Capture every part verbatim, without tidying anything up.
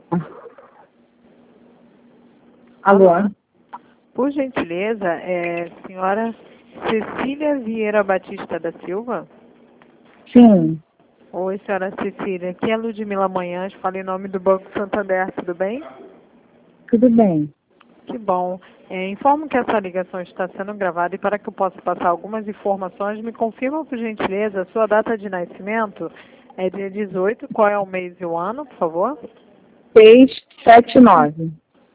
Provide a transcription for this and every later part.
Alô? Alô? Por gentileza, é senhora Cecília Vieira Batista da Silva? Sim, Oi, senhora Cecília. Aqui é Ludmila Manhãs, falo em nome do Banco Santander, tudo bem? tudo bem. Que bom. É, informo que essa ligação está sendo gravada e para que eu possa passar algumas informações, me confirma, por gentileza, a sua data de nascimento é dia dezoito, qual é o mês e o ano, por favor? seis sete nove.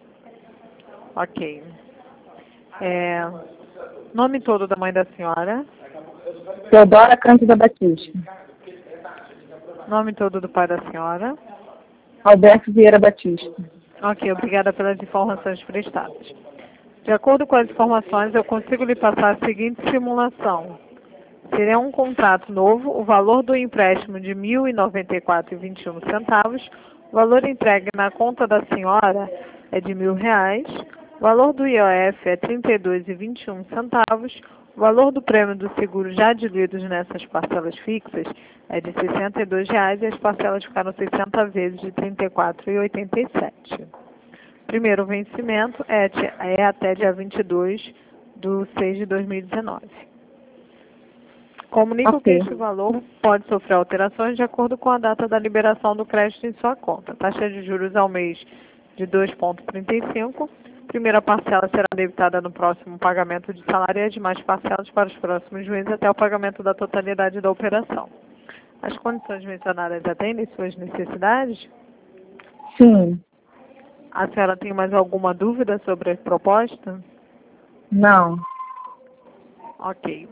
Ok. É, nome todo da mãe da senhora, Teodora Cândida Batista. nome todo do pai da senhora. Alberto Vieira Batista. Ok, obrigada pelas informações prestadas. De acordo com as informações, eu consigo lhe passar a seguinte simulação. Seria um contrato novo, o valor do empréstimo de mil e noventa e quatro reais e vinte e um centavos, o valor entregue na conta da senhora é de mil reais, o valor do I O F é trinta e dois reais e vinte e um centavos, o valor do prêmio do seguro já diluídos nessas parcelas fixas é de sessenta e dois reais e as parcelas ficaram sessenta vezes de trinta e quatro reais e oitenta e sete centavos. Primeiro vencimento é, é até dia vinte e dois de seis de dois mil e dezenove. Comunico que Ok. este valor pode sofrer alterações de acordo com a data da liberação do crédito em sua conta. Taxa de juros ao mês de dois vírgula trinta e cinco. Primeira parcela será debitada no próximo pagamento de salário e as demais parcelas para os próximos meses até o pagamento da totalidade da operação. As condições mencionadas atendem suas necessidades? Sim, A senhora tem mais alguma dúvida sobre a proposta? não. Ok.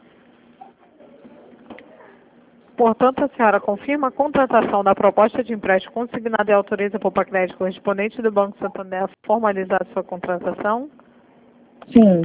Portanto, a senhora confirma a contratação da proposta de empréstimo consignado e autoriza a Poupa Crédito correspondente do Banco Santander a formalizar sua contratação? Sim,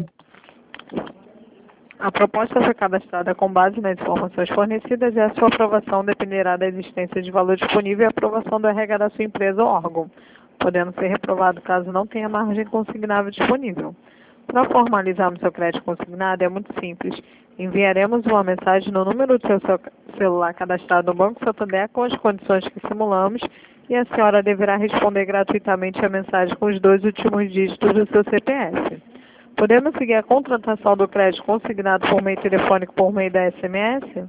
A proposta foi cadastrada com base nas informações fornecidas e a sua aprovação dependerá da existência de valor disponível e aprovação do R H da sua empresa ou órgão, podendo ser reprovado caso não tenha margem consignável disponível. Para formalizarmos seu crédito consignado é muito simples. Enviaremos uma mensagem no número do seu celular cadastrado no Banco Santander com as condições que simulamos e a senhora deverá responder gratuitamente a mensagem com os dois últimos dígitos do seu C P F. Podemos seguir a contratação do crédito consignado por meio telefônico por meio da S M S?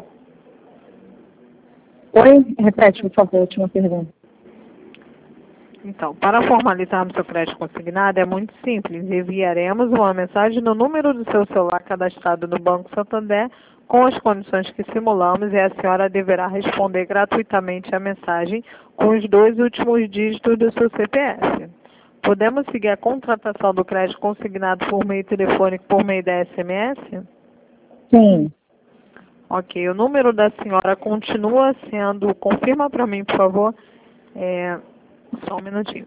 Oi, repete, por favor, a última pergunta. Então, para formalizarmos seu crédito consignado é muito simples. Enviaremos uma mensagem no número do seu celular cadastrado no Banco Santander com as condições que simulamos e a senhora deverá responder gratuitamente a mensagem com os dois últimos dígitos do seu C P F. Podemos seguir a contratação do crédito consignado por meio telefônico por meio da S M S? Sim, Ok, o número da senhora continua sendo, confirma para mim, por favor, é, só um minutinho.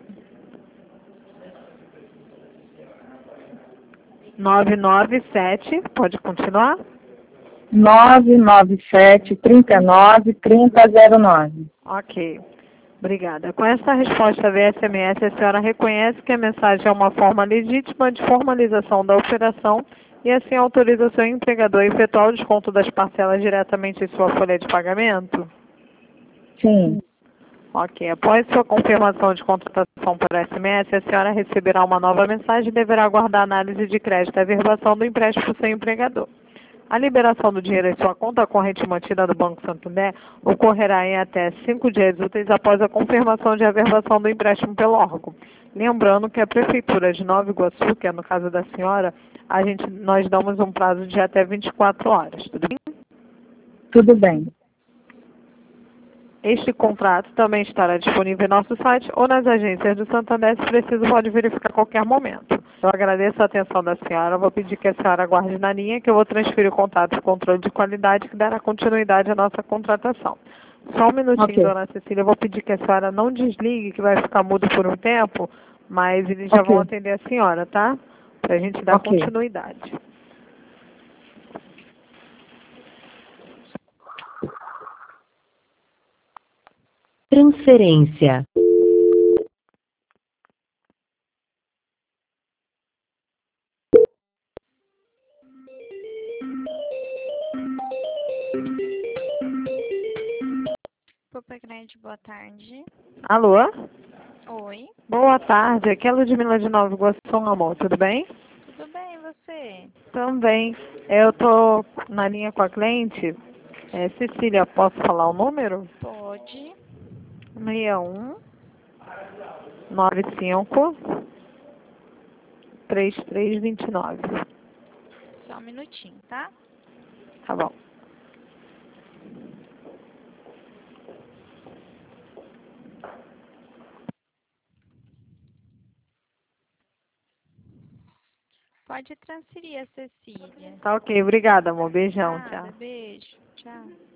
nove nove sete, pode continuar? nove nove sete, trinta e nove, trinta zero nove. Ok, obrigada. Com essa resposta via S M S, a senhora reconhece que a mensagem é uma forma legítima de formalização da operação e assim autoriza o seu empregador a efetuar o desconto das parcelas diretamente em sua folha de pagamento? Sim, Ok, após sua confirmação de contratação por S M S, a senhora receberá uma nova mensagem e deverá aguardar a análise de crédito e averbação do empréstimo do seu empregador. A liberação do dinheiro em sua conta corrente mantida no Banco Santander ocorrerá em até cinco dias úteis após a confirmação de averbação do empréstimo pelo órgão. Lembrando que a Prefeitura de Nova Iguaçu, que é no caso da senhora, a gente, nós damos um prazo de até vinte e quatro horas, tudo bem? tudo bem. Este contrato também estará disponível em nosso site ou nas agências do Santander, se preciso pode verificar a qualquer momento. Eu agradeço a atenção da senhora, vou pedir que a senhora aguarde na linha que eu vou transferir o contato para o controle de qualidade que dará continuidade à nossa contratação. Só um minutinho, Ok. dona Cecília, eu vou pedir que a senhora não desligue, que vai ficar mudo por um tempo, mas eles já vão Ok. atender a senhora, tá? Para a gente dar Ok. continuidade. Transferência. Poupa Grande, boa tarde. Alô? Oi, Boa tarde, aqui é a Ludmila de Nova Iguaçu, amor, tudo bem? tudo bem, e você? Também. Eu tô na linha com a cliente. É, Cecília, posso falar o número? Pode. seis um nove cinco três três dois nove. Só um minutinho, tá? Tá bom. Pode transferir a Cecília. Tá ok, obrigada, amor. Beijão, Nada, tchau. beijo. Tchau.